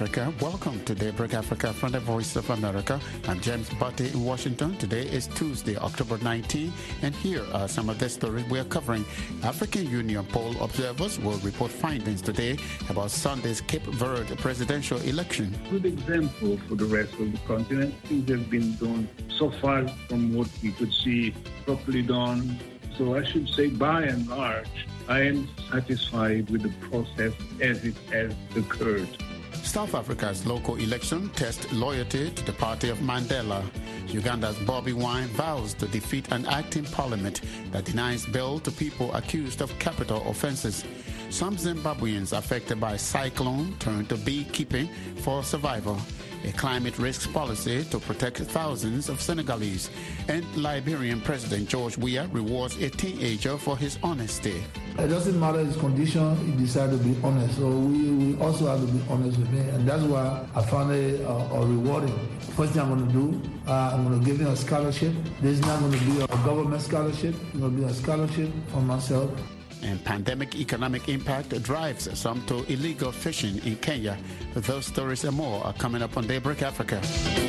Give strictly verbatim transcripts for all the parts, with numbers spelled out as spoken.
Africa. Welcome to Daybreak Africa from the Voice of America. I'm James Butte in Washington. Today is Tuesday, October nineteenth, and here are some of the stories we are covering. African Union poll observers will report findings today about Sunday's Cape Verde presidential election. Good example for the rest of the continent. Things have been done so far from what we could see properly done. So I should say, by and large, I am satisfied with the process as it has occurred. South Africa's local election tests loyalty to the party of Mandela. Uganda's Bobi Wine vows to defeat an acting parliament that denies bail to people accused of capital offenses. Some Zimbabweans affected by cyclone turn to beekeeping for survival. A climate risks policy to protect thousands of Senegalese. And Liberian President George Weah rewards a teenager for his honesty. It doesn't matter his condition, he decided to be honest. So we, we also have to be honest with him. And that's why I found it uh, uh, rewarding. First thing I'm going to do, uh, I'm going to give him a scholarship. This is not going to be a government scholarship. It's going to be a scholarship for myself. And pandemic economic impact drives some to illegal fishing in Kenya. Those stories and more are coming up on Daybreak Africa.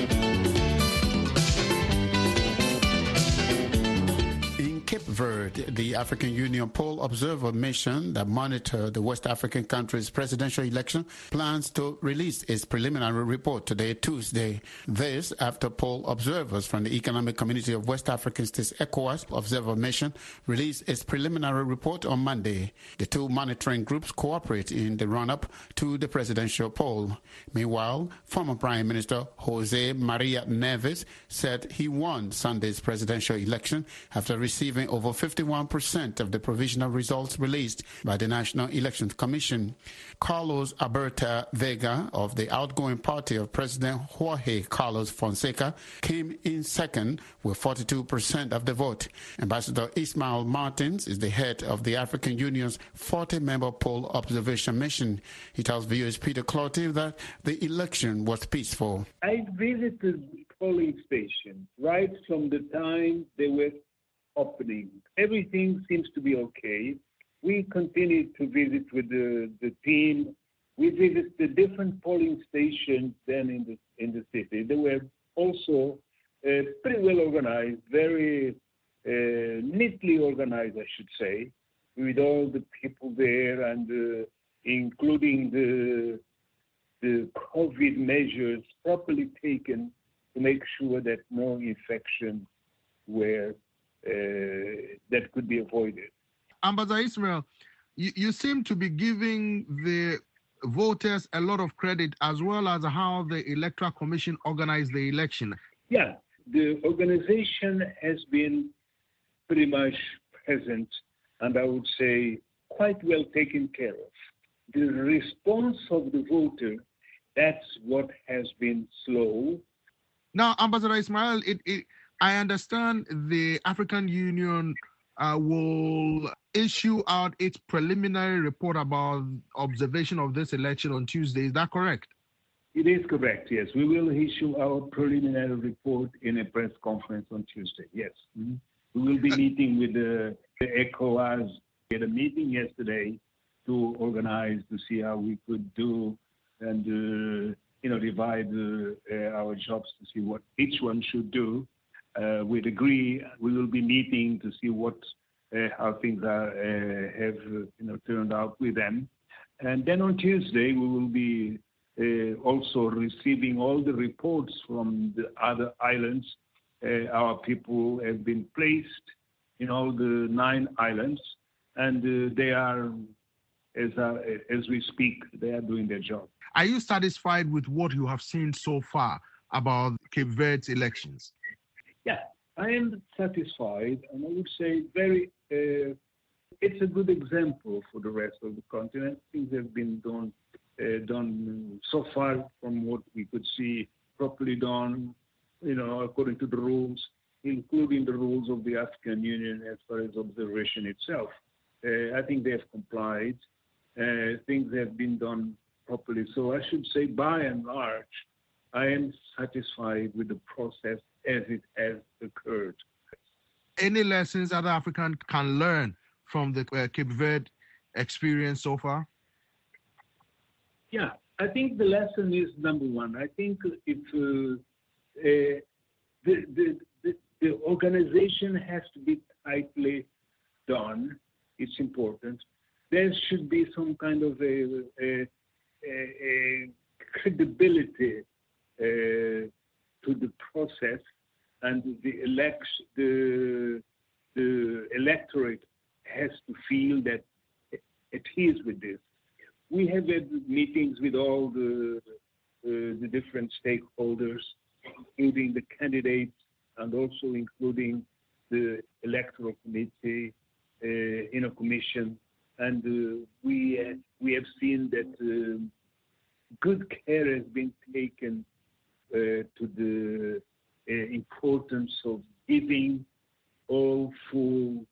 Cape Verde, the African Union poll observer mission that monitored the West African country's presidential election, plans to release its preliminary report today, Tuesday. This after poll observers from the Economic Community of West African States, ECOWAS observer mission, released its preliminary report on Monday. The two monitoring groups cooperate in the run-up to the presidential poll. Meanwhile, former Prime Minister Jose Maria Neves said he won Sunday's presidential election after receiving over fifty-one percent of the provisional results released by the National Elections Commission. Carlos Alberto Vega of the outgoing party of President Jorge Carlos Fonseca came in second with forty-two percent of the vote. Ambassador Ismail Martins is the head of the African Union's forty-member poll observation mission. He tells viewers Peter Clottey that the election was peaceful. I visited polling stations right from the time they were opening. Everything seems to be okay. We continue to visit with the, the team. We visit the different polling stations then in the in the city. They were also uh, pretty well organized, very uh, neatly organized, I should say, with all the people there and uh, including the the COVID measures properly taken to make sure that no infections were Uh, that could be avoided. Ambassador Ismail, you, you seem to be giving the voters a lot of credit as well as how the Electoral Commission organized the election. Yeah, the organization has been pretty much present and I would say quite well taken care of. The response of the voter, that's what has been slow. Now, Ambassador Ismail, it, it I understand the African Union uh, will issue out its preliminary report about observation of this election on Tuesday. Is that correct? It is correct, yes. We will issue our preliminary report in a press conference on Tuesday, yes. Mm-hmm. We will be meeting with the, the ECOWAS. We had a meeting yesterday to organize to see how we could do and, uh, you know, divide uh, uh, our jobs to see what each one should do. Uh, we'd agree. We will be meeting to see what uh, how things are uh, have uh, you know turned out with them, and then on Tuesday we will be uh, also receiving all the reports from the other islands. Uh, our people have been placed in all the nine islands, and uh, they are, as uh, as we speak, they are doing their job. Are you satisfied with what you have seen so far about Cape Verde's elections? Yeah, I am satisfied, and I would say very, uh, it's a good example for the rest of the continent. Things have been done, uh, done so far from what we could see properly done, you know, according to the rules, including the rules of the African Union as far as observation itself. Uh, I think they have complied. Uh, things have been done properly. So I should say, by and large, I am satisfied with the process as it has occurred. Any lessons that Africans can learn from the uh, Cape Verde experience so far? Yeah, I think the lesson is number one. I think if uh, uh, the, the, the, the organization has to be tightly done, it's important. There should be some kind of a, a, a, a credibility uh, to the process, and the election, the, the electorate has to feel that it adheres with this. We have had meetings with all the, uh, the different stakeholders, including the candidates and also including the electoral committee, uh, in a commission. And uh, we, uh, we have seen that uh, good care has been taken uh, to the uh, importance of giving all full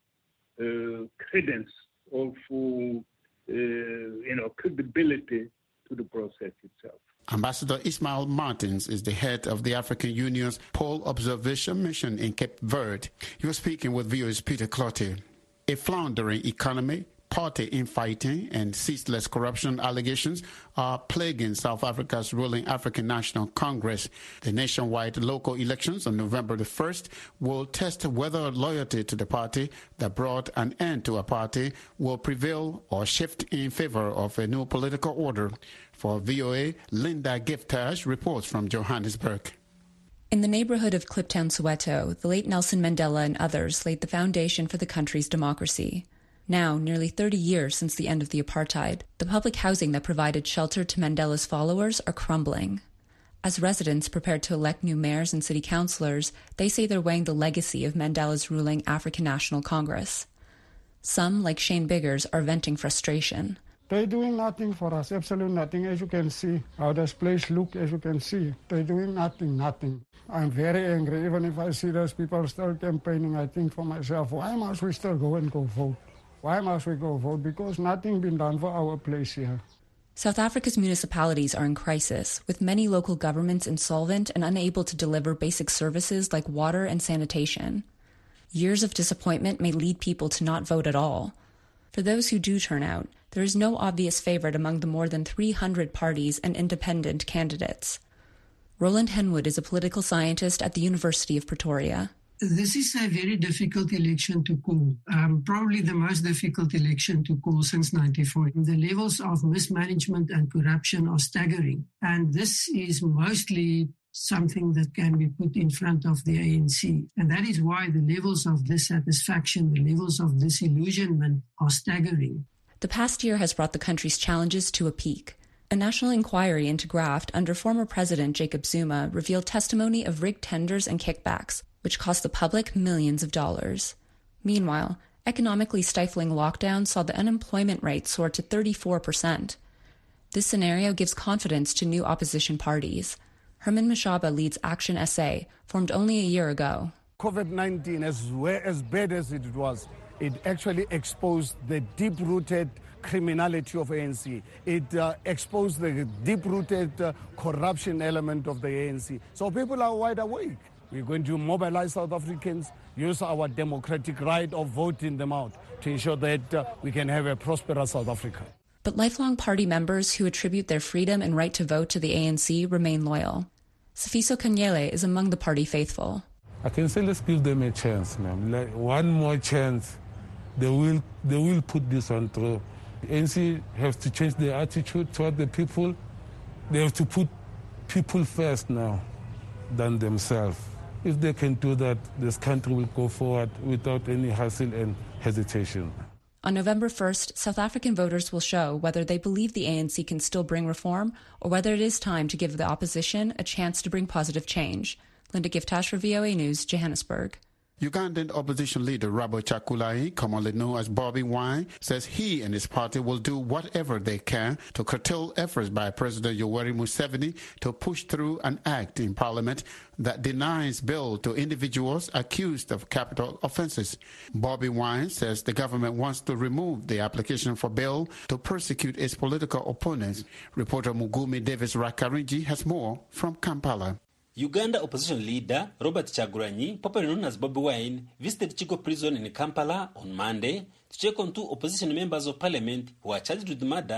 uh, credence, all full uh, you know, credibility to the process itself. Ambassador Ismail Martins is the head of the African Union's Poll Observation Mission in Cape Verde. He was speaking with V O A's Peter Clottey. A floundering economy, party infighting, and ceaseless corruption allegations are plaguing South Africa's ruling African National Congress. The nationwide local elections on November the first will test whether loyalty to the party that brought an end to apartheid will prevail or shift in favor of a new political order. For V O A, Linda Giftash reports from Johannesburg. In the neighborhood of Kliptown, Soweto, the late Nelson Mandela and others laid the foundation for the country's democracy. Now, nearly thirty years since the end of the apartheid, the public housing that provided shelter to Mandela's followers are crumbling. As residents prepare to elect new mayors and city councillors, they say they're weighing the legacy of Mandela's ruling African National Congress. Some, like Shane Biggers, are venting frustration. They're doing nothing for us, absolutely nothing. As you can see, how this place looks, as you can see, they're doing nothing, nothing. I'm very angry. Even if I see those people still campaigning, I think for myself, why must we still go and go vote? Why must we go vote? Because nothing been done for our place here. South Africa's municipalities are in crisis, with many local governments insolvent and unable to deliver basic services like water and sanitation. Years of disappointment may lead people to not vote at all. For those who do turn out, there is no obvious favorite among the more than three hundred parties and independent candidates. Roland Henwood is a political scientist at the University of Pretoria. This is a very difficult election to call, um, probably the most difficult election to call since ninety-four. The levels of mismanagement and corruption are staggering, and this is mostly something that can be put in front of the A N C. And that is why the levels of dissatisfaction, the levels of disillusionment are staggering. The past year has brought the country's challenges to a peak. A national inquiry into graft under former President Jacob Zuma revealed testimony of rigged tenders and kickbacks, which cost the public millions of dollars. Meanwhile, economically stifling lockdowns saw the unemployment rate soar to thirty-four percent. This scenario gives confidence to new opposition parties. Herman Mashaba leads Action S A, formed only a year ago. COVID nineteen, as, as bad as it was, it actually exposed the deep-rooted criminality of A N C. It uh, exposed the deep-rooted uh, corruption element of the A N C. So people are wide awake. We're going to mobilize South Africans, use our democratic right of voting them out to ensure that uh, we can have a prosperous South Africa. But lifelong party members who attribute their freedom and right to vote to the A N C remain loyal. Sifiso Kanyele is among the party faithful. I can say let's give them a chance, ma'am. Like one more chance. They will, they will put this on through. The A N C has to change their attitude toward the people. They have to put people first now than themselves. If they can do that, this country will go forward without any hassle and hesitation. On November first, South African voters will show whether they believe the A N C can still bring reform or whether it is time to give the opposition a chance to bring positive change. Linda Giftash for V O A News, Johannesburg. Ugandan opposition leader Robert Chakulai, commonly known as Bobby Wine, says he and his party will do whatever they can to curtail efforts by President Yoweri Museveni to push through an act in parliament that denies bail to individuals accused of capital offenses. Bobby Wine says the government wants to remove the application for bail to persecute its political opponents. Reporter Mugumi Davis Rakarinji has more from Kampala. Uganda opposition leader Robert Chagulanyi, popularly known as Bobby Wine, visited Chico prison in Kampala on Monday to check on two opposition members of parliament who are charged with murder,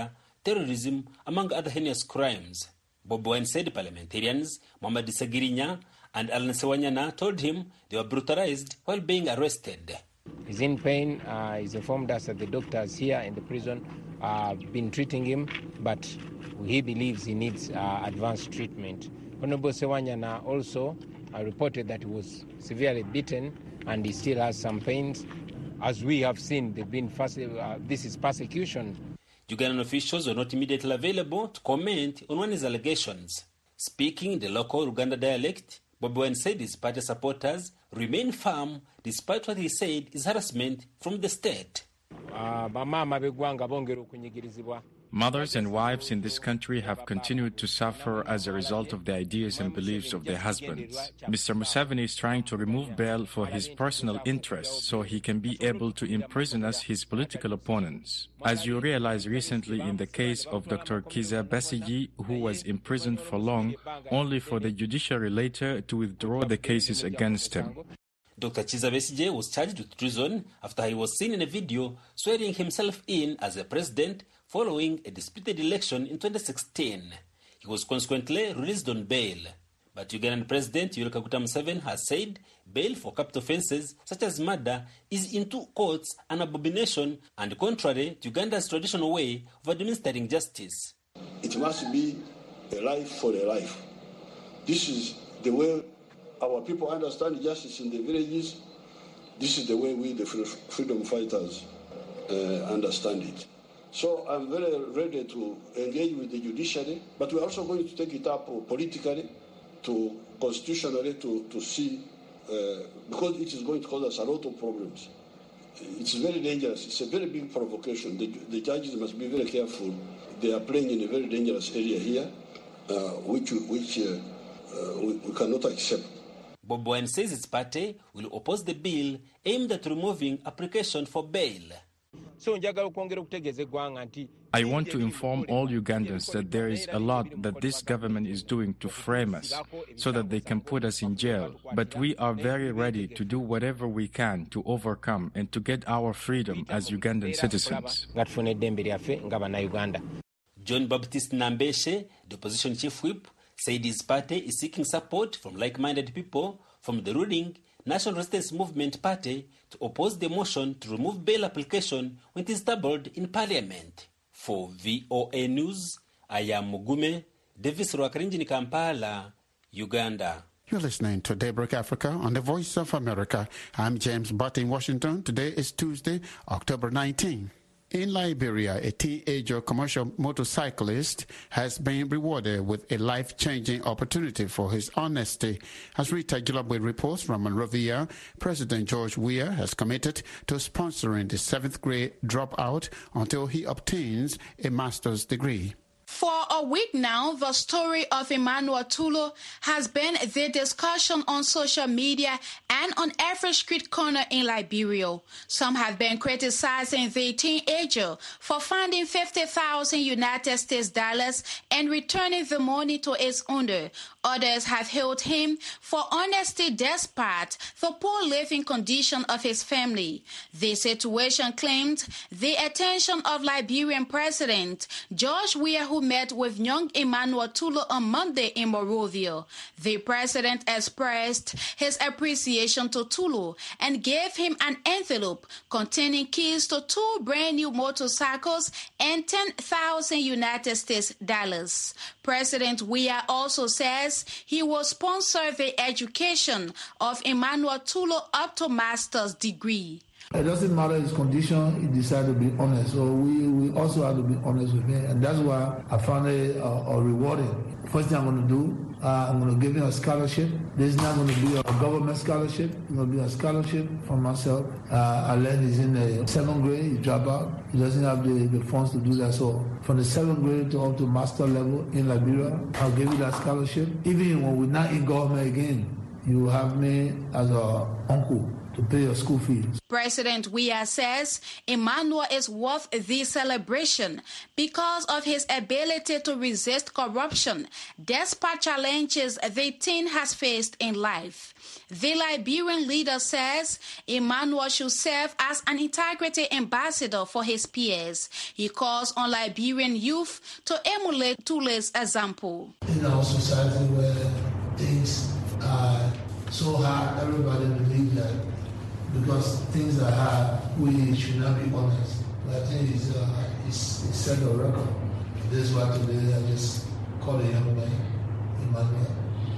terrorism, among other heinous crimes. Bobi Wine said parliamentarians Mohamed Sagirinya and Alan Sewanyana told him they were brutalized while being arrested. He's in pain. Uh, he's informed us that the doctors here in the prison have uh, been treating him, but he believes he needs uh, advanced treatment. Honorable Sewanyana also uh, reported that he was severely beaten and he still has some pains. As we have seen, they've been uh, this is persecution. Ugandan officials were not immediately available to comment on Wine's allegations. Speaking in the local Uganda dialect, Bobi Wine said his party supporters remain firm despite what he said is harassment from the state. Mothers and wives in this country have continued to suffer as a result of the ideas and beliefs of their husbands. Mister Museveni is trying to remove bail for his personal interests so he can be able to imprison us, his political opponents. As you realize recently in the case of Doctor Kizza Besigye, who was imprisoned for long, only for the judiciary later to withdraw the cases against him. Doctor Kizza Besigye was charged with treason after he was seen in a video swearing himself in as a president following a disputed election in twenty sixteen. He was consequently released on bail. But Ugandan President Yoweri Kaguta Museveni has said bail for capital offences such as murder is in two courts an abomination and contrary to Uganda's traditional way of administering justice. It must be a life for a life. This is the way our people understand justice in the villages. This is the way we, the freedom fighters, uh, understand it. So I'm very ready to engage with the judiciary, but we're also going to take it up politically, to constitutionally, to, to see, uh, because it is going to cause us a lot of problems. It's very dangerous. It's a very big provocation. The, the judges must be very careful. They are playing in a very dangerous area here, uh, which, which uh, uh, we, we cannot accept. Bobi Wine says its party will oppose the bill aimed at removing application for bail. I want to inform all Ugandans that there is a lot that this government is doing to frame us so that they can put us in jail. But we are very ready to do whatever we can to overcome and to get our freedom as Ugandan citizens. John Baptist Nambeshe, the opposition chief whip, said his party is seeking support from like-minded people from the ruling National Resistance Movement Party to oppose the motion to remove bail application when it is tabled in Parliament. For V O A News, I am Mugume Davis Rwakarinjini, Kampala, Uganda. You're listening to Daybreak Africa on the Voice of America. I'm James Butt in Washington. Today is Tuesday, October nineteenth. In Liberia, a teenager commercial motorcyclist has been rewarded with a life-changing opportunity for his honesty. As Rita Gilabwe reports from Monrovia, President George Weah has committed to sponsoring the seventh grade dropout until he obtains a master's degree. For a week now, the story of Emmanuel Tulo has been the discussion on social media and on every street corner in Liberia. Some have been criticizing the teenager for finding fifty thousand United States dollars and returning the money to its owner. Others have hailed him for honesty despite the poor living condition of his family. The situation claimed the attention of Liberian President George Weah, who met with young Emmanuel Tulo on Monday in Monrovia. The president expressed his appreciation to Tulo and gave him an envelope containing keys to two brand new motorcycles and ten thousand United States dollars. President Weah also says he will sponsor the education of Emmanuel Tulo up to master's degree. It doesn't matter his condition, he decided to be honest. So we, we also have to be honest with him. And that's why I found it uh, uh, rewarding. First thing I'm going to do, uh, I'm going to give him a scholarship. This is not going to be a government scholarship. It's going to be a scholarship for myself. Uh, I learned he's in the seventh grade, he dropped out. He doesn't have the, the funds to do that. So from the seventh grade to up to master level in Liberia, I'll give you that scholarship. Even when we're not in government again, you have me as a uncle to pay your school fees. President Weah says Emmanuel is worth this celebration because of his ability to resist corruption despite challenges the teen has faced in life. The Liberian leader says Emmanuel should serve as an integrity ambassador for his peers. He calls on Liberian youth to emulate Tule's example. In our society where things are so hard, everybody believes that because things are hard, we should not be honest. But I think it's, uh, it's, it's set a record. This is why today I just call a young man Emmanuel,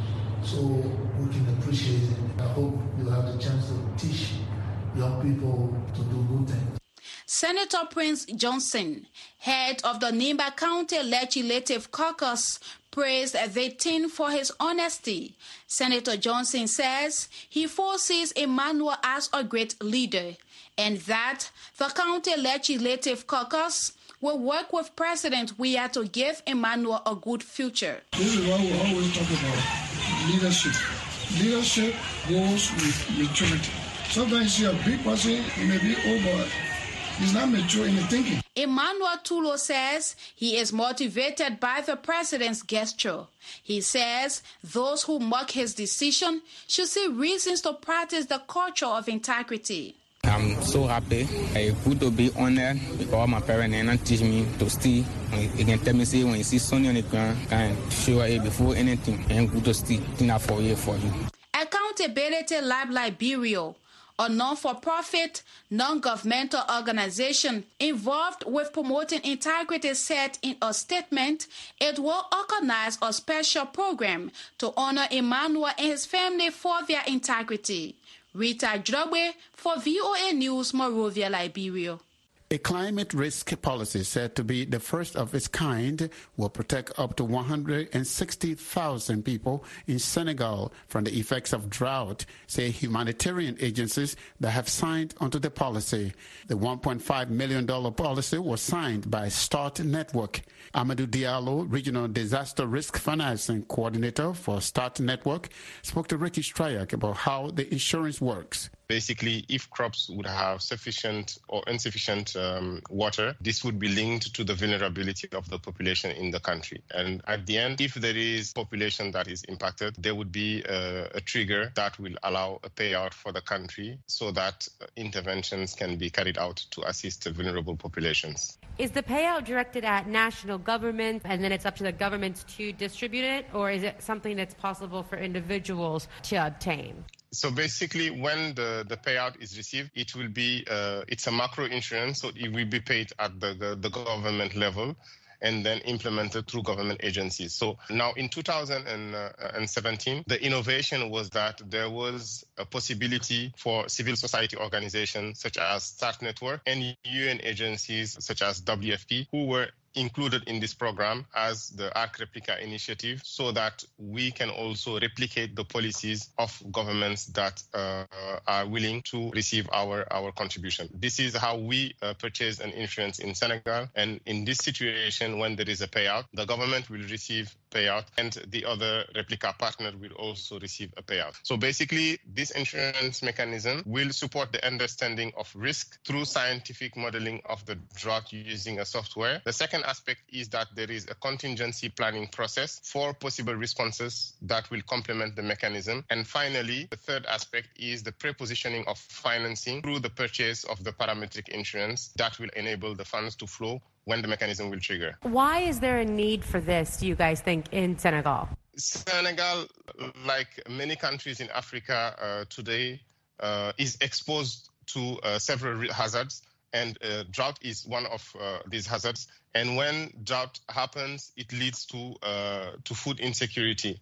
so we can appreciate it. I hope you have the chance to teach young people to do good things. Senator Prince Johnson, head of the Nimba County Legislative Caucus, praised the teen for his honesty. Senator Johnson says he foresees Emmanuel as a great leader and that the County Legislative Caucus will work with President Weah to give Emmanuel a good future. This is what we always talk about, leadership. Leadership goes with maturity. Sometimes you see a big person, he may be old, but he's not mature in the thinking. Emmanuel Tulo says he is motivated by the president's gesture. He says those who mock his decision should see reasons to practice the culture of integrity. I'm so happy. I'm good to be honored because my parents didn't teach me to steal. You can tell me, say, when you see Sonny on the ground, can show it before anything. I'm good to steal. It's for you, for you. Accountability Lab Liberia, a non-for-profit, non-governmental organization involved with promoting integrity, said in a statement it will organize a special program to honor Emmanuel and his family for their integrity. Rita Drogbe for V O A News, Monrovia, Liberia. A climate risk policy said to be the first of its kind will protect up to one hundred sixty thousand people in Senegal from the effects of drought, say humanitarian agencies that have signed onto the policy. The one point five million dollars policy was signed by START Network. Amadou Diallo, Regional Disaster Risk Financing Coordinator for START Network, spoke to Ricky Stryak about how the insurance works. Basically, if crops would have sufficient or insufficient um, water, this would be linked to the vulnerability of the population in the country. And at the end, if there is population that is impacted, there would be a, a trigger that will allow a payout for the country so that interventions can be carried out to assist the vulnerable populations. Is the payout directed at national government and then it's up to the governments to distribute it, or is it something that's possible for individuals to obtain? So basically, when the, the payout is received, it will be, uh, it's a macro insurance, so it will be paid at the, the, the government level and then implemented through government agencies. So now in two thousand seventeen, the innovation was that there was a possibility for civil society organizations such as START Network and U N agencies such as W F P who were included in this program as the Arc Replica initiative so that we can also replicate the policies of governments that uh, are willing to receive our, our contribution. This is how we uh, purchase an insurance in Senegal. And in this situation, when there is a payout, the government will receive payout and the other replica partner will also receive a payout. So basically, this insurance mechanism will support the understanding of risk through scientific modeling of the drought using a software. The second aspect is that there is a contingency planning process for possible responses that will complement the mechanism. And finally, the third aspect is the prepositioning of financing through the purchase of the parametric insurance that will enable the funds to flow when the mechanism will trigger. Why is there a need for this, do you guys think, in Senegal? Senegal, like many countries in Africa uh, today, uh, is exposed to uh, several hazards, and uh, drought is one of uh, these hazards. And when drought happens, it leads to uh, to food insecurity,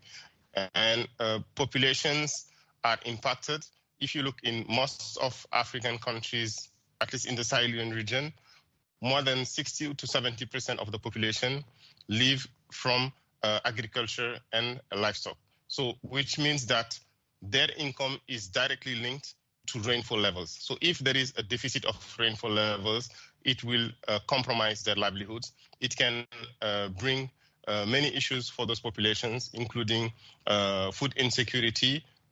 and uh, populations are impacted. If you look in most of African countries, at least in the Sahelian region, more than sixty to seventy percent of the population live from uh, agriculture and livestock. So, which means that their income is directly linked to rainfall levels. So if there is a deficit of rainfall levels, it will uh, compromise their livelihoods. It can uh, bring uh, many issues for those populations, including uh, food insecurity,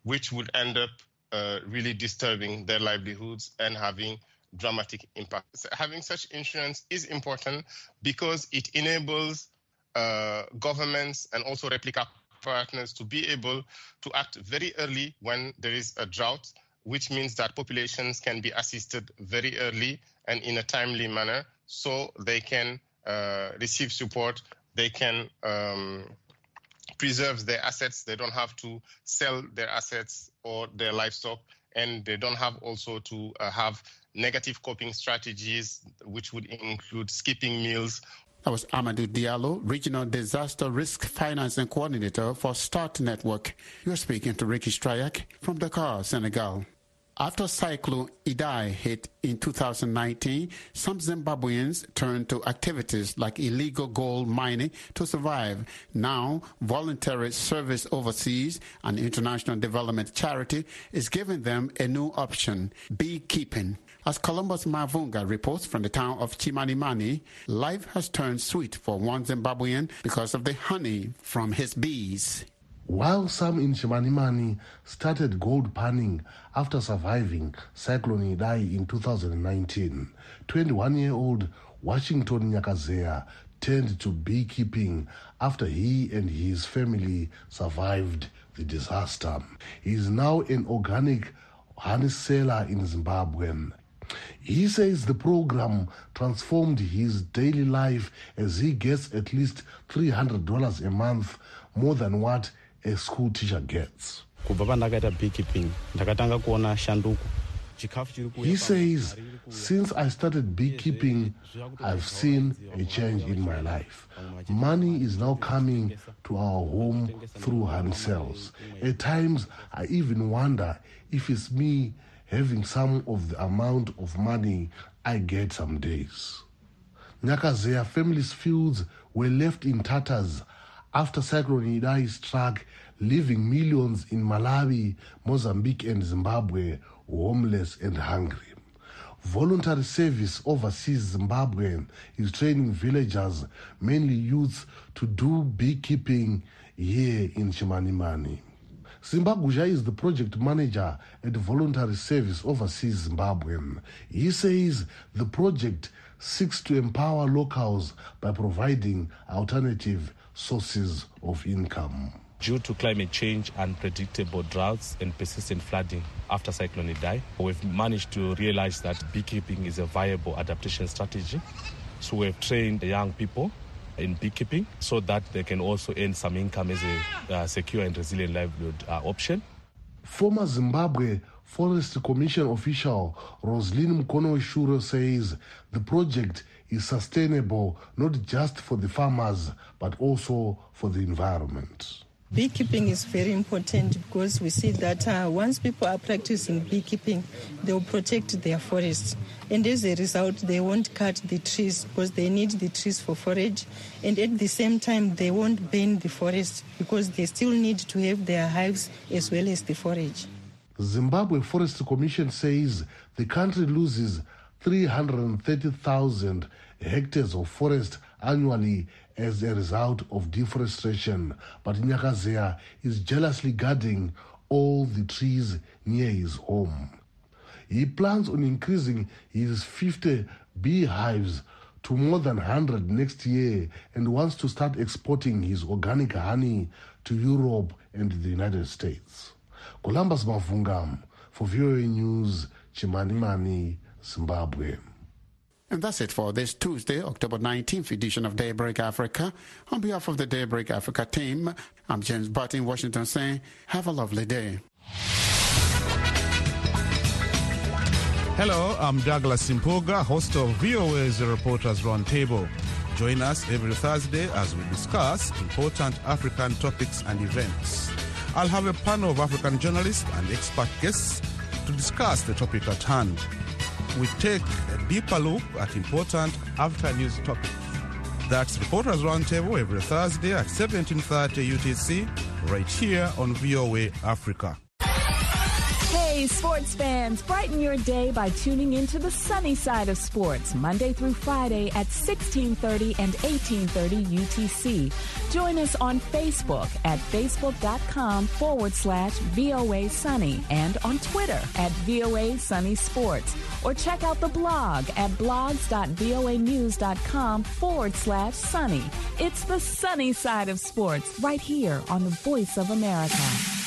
which would end up uh, really disturbing their livelihoods and having dramatic impact. Having such insurance is important because it enables uh, governments and also replica partners to be able to act very early when there is a drought, which means that populations can be assisted very early and in a timely manner so they can uh, receive support, they can um, preserve their assets, they don't have to sell their assets or their livestock, and they don't have also to uh, have negative coping strategies, which would include skipping meals. That was Amadou Diallo, Regional Disaster Risk Financing Coordinator for START Network. You're speaking to Ricky Strayak from Dakar, Senegal. After Cyclone Idai hit in two thousand nineteen, some Zimbabweans turned to activities like illegal gold mining to survive. Now, voluntary service overseas, an international development charity, is giving them a new option, beekeeping. As Columbus Mavunga reports from the town of Chimanimani, life has turned sweet for one Zimbabwean because of the honey from his bees. While some in Chimanimani started gold panning after surviving Cyclone Idai in two thousand nineteen, twenty-one-year-old Washington Nyakazea turned to beekeeping after he and his family survived the disaster. He is now an organic honey seller in Zimbabwe. He says the program transformed his daily life as he gets at least three hundred dollars a month, more than what a school teacher gets. He says, since I started beekeeping, I've seen a change in my life. Money is now coming to our home through honey sales. At times, I even wonder if it's me having some of the amount of money I get some days. Nyakazea family's fields were left in tatters after Cyclone Idai struck, leaving millions in Malawi, Mozambique and Zimbabwe homeless and hungry. Voluntary service overseas Zimbabwe is training villagers, mainly youths, to do beekeeping here in Chimanimani. Zimbabwe is the project manager at Voluntary Service Overseas Zimbabwe. He says the project seeks to empower locals by providing alternative sources of income. Due to climate change, unpredictable droughts and persistent flooding after Cyclone Idai, we've managed to realize that beekeeping is a viable adaptation strategy. So we've trained the young people in beekeeping so that they can also earn some income as a uh, secure and resilient livelihood uh, option. Former Zimbabwe Forest Commission official Roslyn Mkono-Shuro says the project is sustainable not just for the farmers but also for the environment. Beekeeping is very important because we see that uh, once people are practicing beekeeping, they will protect their forests. And as a result, they won't cut the trees because they need the trees for forage. And at the same time, they won't burn the forest because they still need to have their hives as well as the forage. Zimbabwe Forest Commission says the country loses three hundred thirty thousand hectares of forest annually as a result of deforestation, but Nyakazea is jealously guarding all the trees near his home. He plans on increasing his fifty beehives to more than one hundred next year and wants to start exporting his organic honey to Europe and the United States. Columbus Mavunga for V O A News, Chimanimani, Zimbabwe. And that's it for this Tuesday, October nineteenth edition of Daybreak Africa. On behalf of the Daybreak Africa team, I'm James Butt in Washington saying, have a lovely day. Hello, I'm Douglas Simpoga, host of V O A's Reporters Roundtable. Join us every Thursday as we discuss important African topics and events. I'll have a panel of African journalists and expert guests to discuss the topic at hand. We take a deeper look at important African news topics. That's Reporters Roundtable every Thursday at seventeen thirty U T C, right here on V O A Africa. Hey, Hey, sports fans, brighten your day by tuning into the sunny side of sports, Monday through Friday at sixteen thirty and eighteen thirty U T C. Join us on Facebook at facebook.com forward slash VOA Sunny and on Twitter at VOA Sunny Sports. Or check out the blog at blogs.voanews.com forward slash sunny. It's the sunny side of sports right here on the Voice of America.